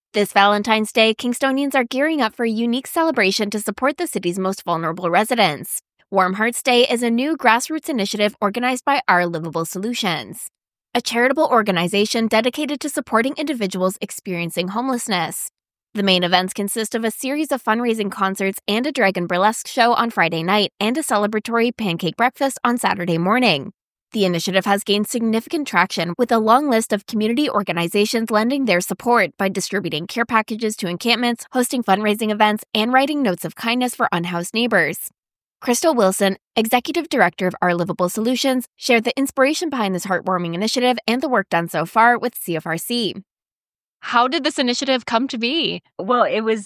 This Valentine's Day, Kingstonians are gearing up for a unique celebration to support the city's most vulnerable residents. Warm Hearts Day is a new grassroots initiative organized by Our Livable Solutions, a charitable organization dedicated to supporting individuals experiencing homelessness. The main events consist of a series of fundraising concerts and a dragon burlesque show on Friday night and a celebratory pancake breakfast on Saturday morning. The initiative has gained significant traction with a long list of community organizations lending their support by distributing care packages to encampments, hosting fundraising events, and writing notes of kindness for unhoused neighbors. Crystal Wilson, Executive Director of Our Livable Solutions, shared the inspiration behind this heartwarming initiative and the work done so far with CFRC. How did this initiative come to be? Well, it was,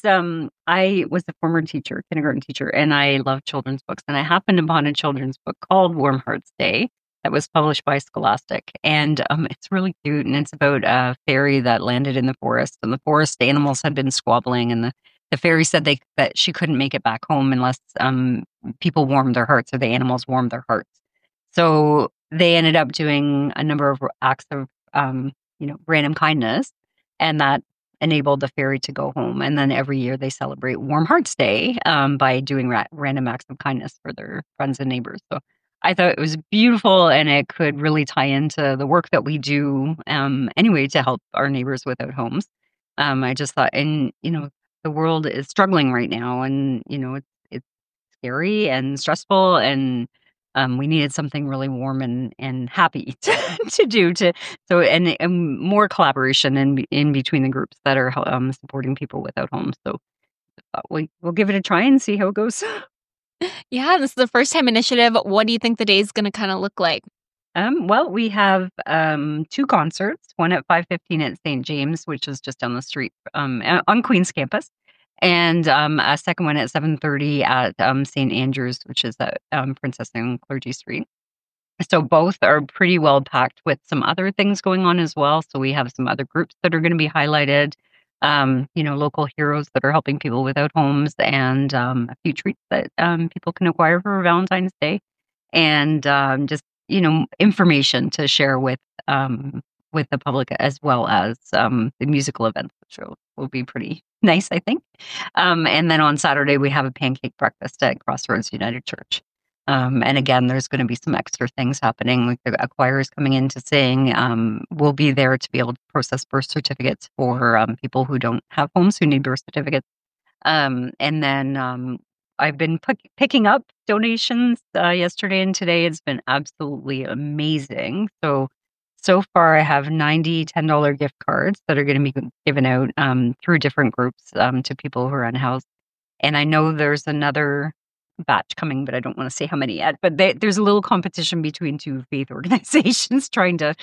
I was a former teacher, kindergarten teacher, and I love children's books. And I happened upon a children's book called Warm Hearts Day that was published by Scholastic. And it's really cute. And it's about a fairy that landed in the forest. And the forest animals had been squabbling. And the fairy said that she couldn't make it back home unless people warmed their hearts or the animals warmed their hearts. So they ended up doing a number of acts of, random kindness. And that enabled the fairy to go home. And then every year they celebrate Warm Hearts Day by doing random acts of kindness for their friends and neighbors. So I thought it was beautiful, and it could really tie into the work that we do anyway to help our neighbors without homes. I just thought, and the world is struggling right now, and it's scary and stressful, and we needed something really warm and happy to do and more collaboration in between the groups that are supporting people without homes. So we'll give it a try and see how it goes. Yeah, this is the first time initiative. What do you think the day is going to kind of look like? Well, we have 2 concerts, one at 5:15 at St. James, which is just down the street on Queen's campus, and a second one at 7:30 at St. Andrews, which is at Princess and Clergy Street. So both are pretty well packed with some other things going on as well. So we have some other groups that are going to be highlighted, local heroes that are helping people without homes, and a few treats that people can acquire for Valentine's Day, and just information to share with the public, as well as the musical events, which will be pretty nice, I think. And then on Saturday we have a pancake breakfast at Crossroads United Church. And again, there's going to be some extra things happening, like the choir is coming in to sing. We'll be there to be able to process birth certificates for people who don't have homes, who need birth certificates. And then I've been picking up donations yesterday and today. It's been absolutely amazing. So far, I have 90 $10 gift cards that are going to be given out through different groups to people who are unhoused. And I know there's another batch coming, but I don't want to say how many yet. But there's a little competition between 2 faith organizations trying to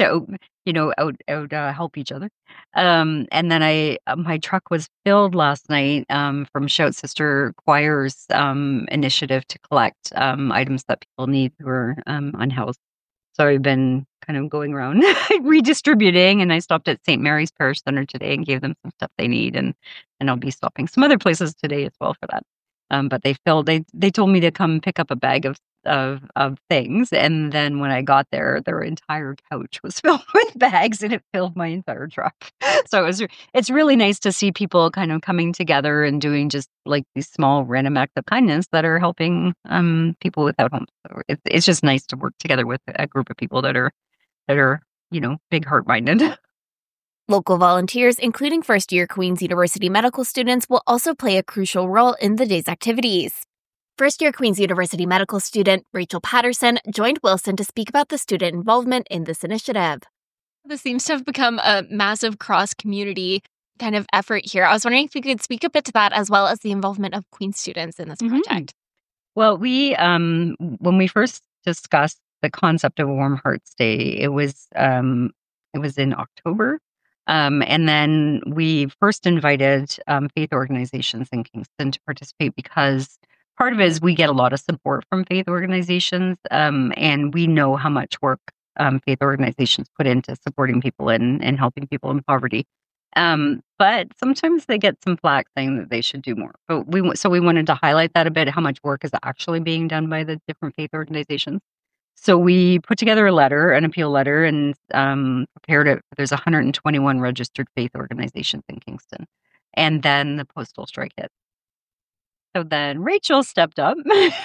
help each other. And then my truck was filled last night from Shout Sister Choir's initiative to collect items that people need who are unhoused. So I've been kind of going around redistributing, and I stopped at St. Mary's Parish Center today and gave them some stuff they need, and I'll be stopping some other places today as well for that. But they told me to come pick up a bag of things, and then when I got there, their entire couch was filled with bags, and it filled my entire truck. So it's really nice to see people kind of coming together and doing just like these small random acts of kindness that are helping people without homes. So it's just nice to work together with a group of people that are big heart minded. Local volunteers, including first-year Queen's University medical students, will also play a crucial role in the day's activities. First-year Queen's University medical student Rachel Patterson joined Wilson to speak about the student involvement in this initiative. This seems to have become a massive cross-community kind of effort here. I was wondering if you could speak a bit to that, as well as the involvement of Queen students in this project. Well, when we first discussed the concept of Warm Hearts Day, it was in October. And then we first invited faith organizations in Kingston to participate, because part of it is we get a lot of support from faith organizations, and we know how much work faith organizations put into supporting people and helping people in poverty. But sometimes they get some flack saying that they should do more. But we wanted to highlight that a bit, how much work is actually being done by the different faith organizations. So we put together a letter, an appeal letter, and prepared it. There's 121 registered faith organizations in Kingston. And then the postal strike hit. So then Rachel stepped up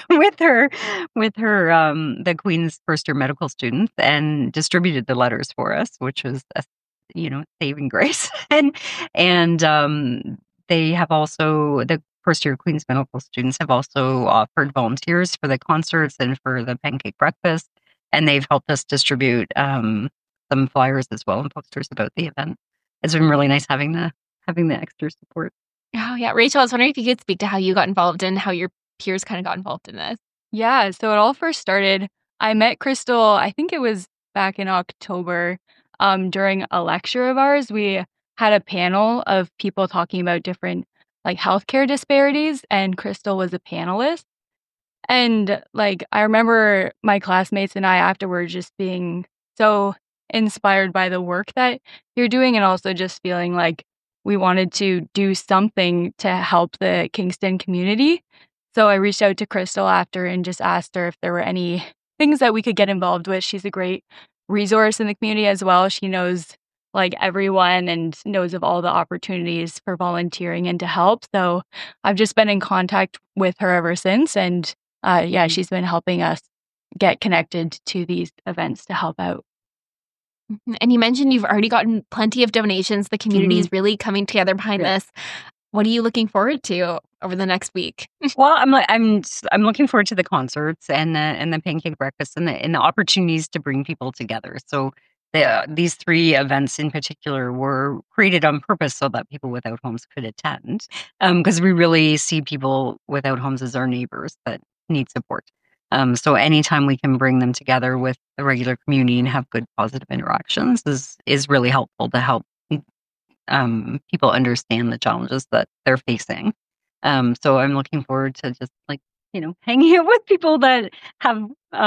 with her the Queen's first year medical students and distributed the letters for us, which was a saving grace. And they have also the first year Queen's medical students have also offered volunteers for the concerts and for the pancake breakfast, and they've helped us distribute some flyers as well and posters about the event. It's been really nice having the extra support. Oh, yeah. Rachel, I was wondering if you could speak to how you got involved and how your peers kind of got involved in this. Yeah, so it all first started, I met Crystal, I think it was back in October, during a lecture of ours. We had a panel of people talking about different like healthcare disparities, and Crystal was a panelist. And like I remember my classmates and I afterwards just being so inspired by the work that you're doing, and also just feeling like we wanted to do something to help the Kingston community. So I reached out to Crystal after and just asked her if there were any things that we could get involved with. She's a great resource in the community as well. She knows like everyone and knows of all the opportunities for volunteering and to help. So I've just been in contact with her ever since. And yeah, she's been helping us get connected to these events to help out. And you mentioned you've already gotten plenty of donations. The community is really coming together behind this. What are you looking forward to over the next week? Well, I'm looking forward to the concerts and the pancake breakfast and the opportunities to bring people together. So these three events in particular were created on purpose so that people without homes could attend, because we really see people without homes as our neighbors that need support. So anytime we can bring them together with the regular community and have good positive interactions is really helpful to help people understand the challenges that they're facing. So I'm looking forward to just hanging out with people that have,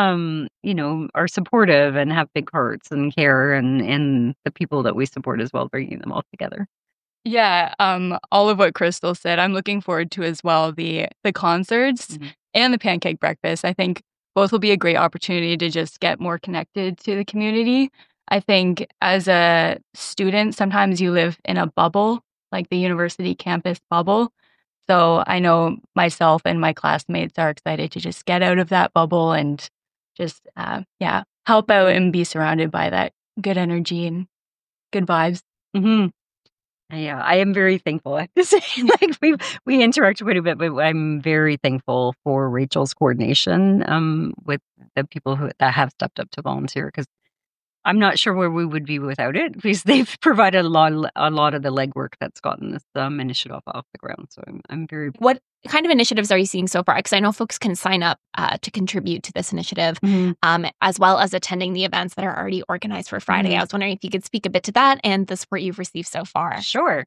are supportive and have big hearts and care, and the people that we support as well, bringing them all together. Yeah, all of what Crystal said, I'm looking forward to as well. The concerts and the pancake breakfast. I think both will be a great opportunity to just get more connected to the community. I think as a student, sometimes you live in a bubble, like the university campus bubble. So I know myself and my classmates are excited to just get out of that bubble and just, help out and be surrounded by that good energy and good vibes. Mm-hmm. Yeah, I am very thankful. I have to say, we interact quite a bit, but I'm very thankful for Rachel's coordination with the people that have stepped up to volunteer, because I'm not sure where we would be without it, because they've provided a lot of the legwork that's gotten this initiative off the ground. So I'm very. What kind of initiatives are you seeing so far? Because I know folks can sign up to contribute to this initiative, as well as attending the events that are already organized for Friday. I was wondering if you could speak a bit to that and the support you've received so far. Sure.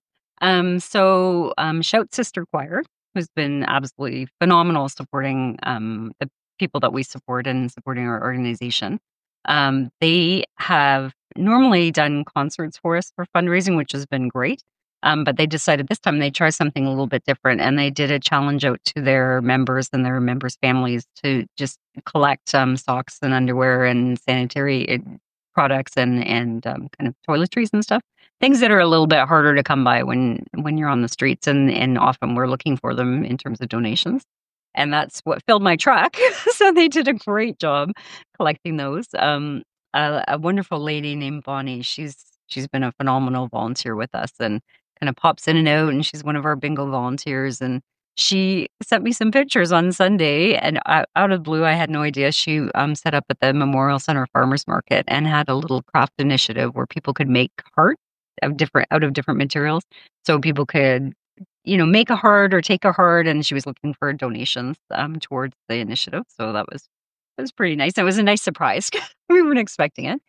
So Shout Sister Choir, who's been absolutely phenomenal supporting the people that we support and supporting our organization. They have normally done concerts for us for fundraising, which has been great. But they decided this time they'd try something a little bit different, and they did a challenge out to their members and their members' families to just collect socks and underwear and sanitary products and kind of toiletries and stuff. Things that are a little bit harder to come by when you're on the streets, and often we're looking for them in terms of donations. And that's what filled my truck. So they did a great job collecting those. A wonderful lady named Bonnie, she's been a phenomenal volunteer with us and kind of pops in and out, and she's one of our bingo volunteers. And she sent me some pictures on Sunday, and out of blue, I had no idea. She set up at the Memorial Center Farmers Market and had a little craft initiative where people could make hearts out of different materials. So people could make a heart or take a heart, and she was looking for donations towards the initiative. So that was pretty nice. It was a nice surprise. We weren't expecting it.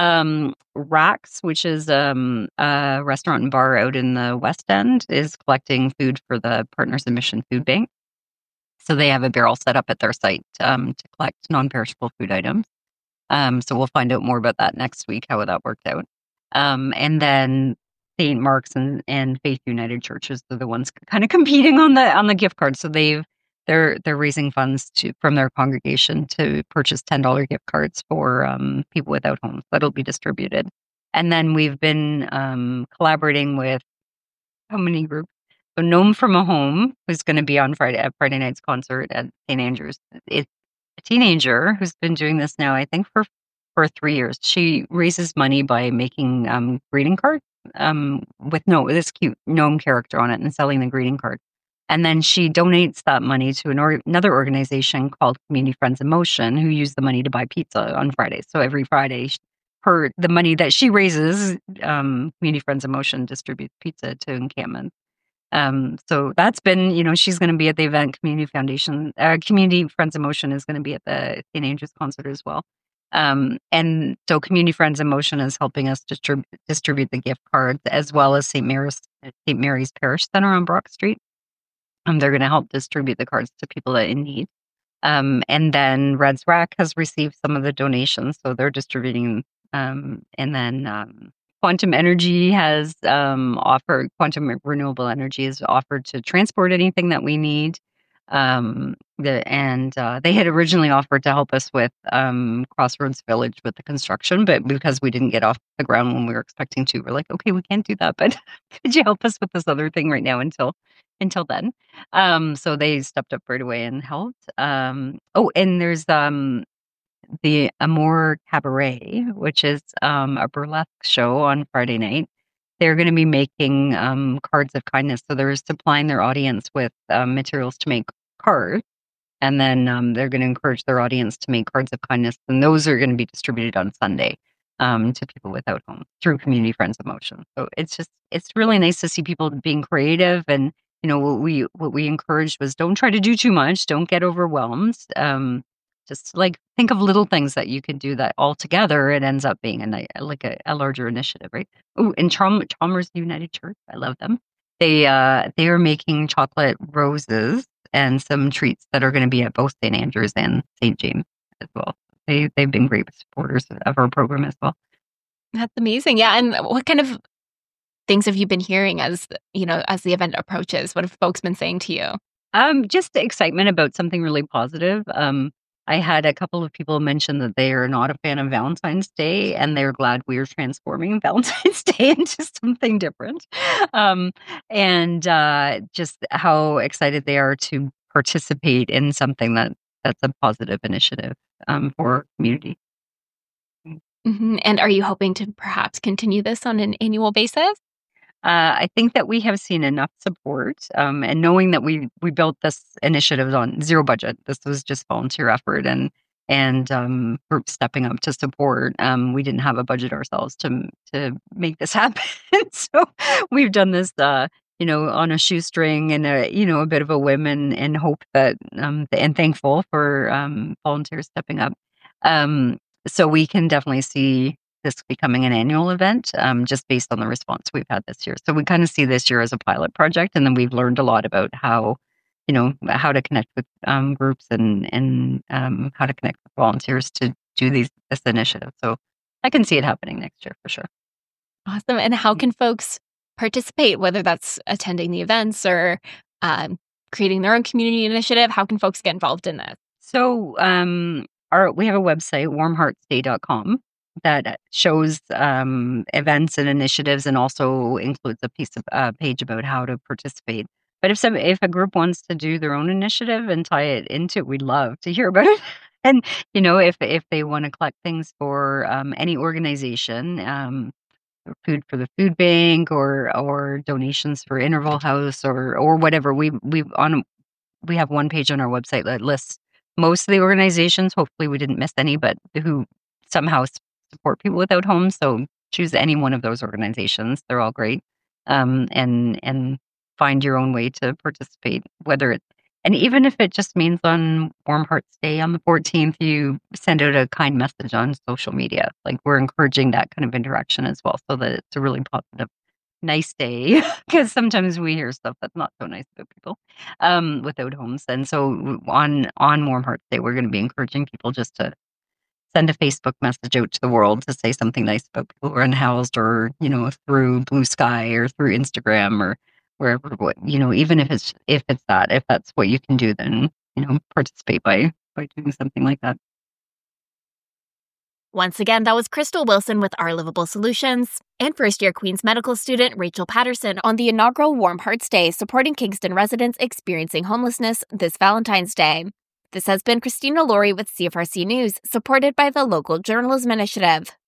Rax, which is a restaurant and bar out in the West End, is collecting food for the Partners in Mission Food Bank. So they have a barrel set up at their site to collect non-perishable food items. So we'll find out more about that next week, how that worked out. And then St. Mark's and Faith United Churches are the ones kind of competing on the gift card. So they've they're raising funds from their congregation to purchase $10 gift cards for people without homes that'll be distributed. And then we've been collaborating with how many groups? So Gnome from a Home, who's going to be on Friday night's concert at St. Andrews. It's a teenager who's been doing this now, I think, for 3 years. She raises money by making greeting cards with this cute gnome character on it and selling the greeting card. And then she donates that money to another organization called Community Friends in Motion, who use the money to buy pizza on Fridays. So every Friday, the money that she raises, Community Friends in Motion distributes pizza to encampments. So that's been, she's going to be at the event. Community Friends in Motion is going to be at the St. Andrews concert as well. And so Community Friends in Motion is helping us distribute the gift cards, as well as St. Mary's Parish Center on Brock Street. They're going to help distribute the cards to people that in need. And then Red's Rack has received some of the donations, so they're distributing. And then Quantum Energy has offered, Quantum Renewable Energy has offered to transport anything that we need. They had originally offered to help us with Crossroads Village with the construction, but because we didn't get off the ground when we were expecting to, we're like, okay, we can't do that, but could you help us with this other thing right now until then? So they stepped up right away and helped. And there's the Amour Cabaret, which is a burlesque show on Friday night. They're going to be making cards of kindness. So they're supplying their audience with materials to make cards. And then they're going to encourage their audience to make cards of kindness. And those are going to be distributed on Sunday to people without homes through Community Friends in Motion. So it's really nice to see people being creative. And, what we encouraged was don't try to do too much. Don't get overwhelmed. Just like think of little things that you can do that all together, it ends up being a larger initiative, right? Oh, and Chalmers United Church, I love them. They are making chocolate roses and some treats that are going to be at both St. Andrews and St. James as well. They've been great supporters of our program as well. That's amazing. Yeah, and what kind of things have you been hearing as the event approaches? What have folks been saying to you? Just the excitement about something really positive. I had a couple of people mention that they are not a fan of Valentine's Day, and they're glad we are transforming Valentine's Day into something different. And just how excited they are to participate in something that's a positive initiative for our community. Mm-hmm. And are you hoping to perhaps continue this on an annual basis? I think that we have seen enough support, and knowing that we built this initiative on zero budget. This was just volunteer effort and groups stepping up to support. We didn't have a budget ourselves to make this happen, so we've done this, on a shoestring and a bit of a whim and hope that and thankful for volunteers stepping up. So we can definitely see this becoming an annual event, just based on the response we've had this year. So we kind of see this year as a pilot project, and then we've learned a lot about how to connect with groups and how to connect with volunteers to do this initiative. So I can see it happening next year for sure. Awesome. And how can folks participate, whether that's attending the events or creating their own community initiative? How can folks get involved in this? So we have a website, warmheartsday.com. that shows events and initiatives, and also includes a page about how to participate. But if a group wants to do their own initiative and tie it into it, we'd love to hear about it. And if they want to collect things for any organization, food for the food bank or donations for Interval House or whatever, we have one page on our website that lists most of the organizations. Hopefully, we didn't miss any, but who somehow support people without homes. So choose any one of those organizations. They're all great. And find your own way to participate, and even if it just means on Warm Hearts Day on the 14th, you send out a kind message on social media. Like, we're encouraging that kind of interaction as well, so that it's a really positive, nice day. Because sometimes we hear stuff that's not so nice about people without homes. And so on Warm Hearts Day, we're going to be encouraging people just to send a Facebook message out to the world to say something nice about people who are unhoused, or through Blue Sky or through Instagram or wherever, even if that's what you can do, then, participate by doing something like that. Once again, that was Crystal Wilson with Our Livable Solutions and first-year Queen's Medical student Rachel Patterson on the inaugural Warm Hearts Day supporting Kingston residents experiencing homelessness this Valentine's Day. This has been Christina Laurie with CFRC News, supported by the Local Journalism Initiative.